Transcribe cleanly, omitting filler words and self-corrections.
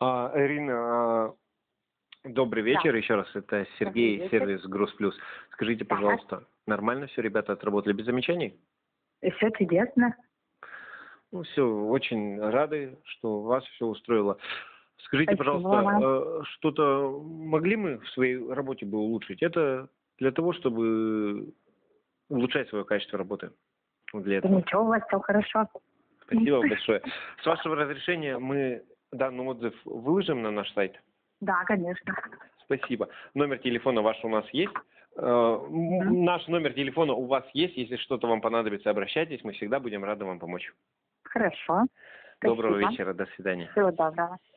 Ирина, добрый Да, вечер еще раз. Это добрый Сергей, вечер. сервис Груз Плюс. Скажите, Так, пожалуйста, нормально все, ребята отработали без замечаний? все чудесно. Ну, все, очень рады, что вас все устроило. Скажите, Спасибо пожалуйста, вам. что-то могли мы в своей работе бы улучшить? Это для того, чтобы улучшать свое качество работы. Вот для Да этого. ничего, у вас все хорошо. Спасибо вам большое. С вашего разрешения мы данный отзыв выложим на наш сайт. Да, конечно. Спасибо. Номер телефона ваш у нас есть. Мгм. Наш номер телефона у вас есть. Если что-то вам понадобится, обращайтесь. Мы всегда будем рады вам помочь. Хорошо. Доброго Спасибо. вечера. До свидания. Всего доброго.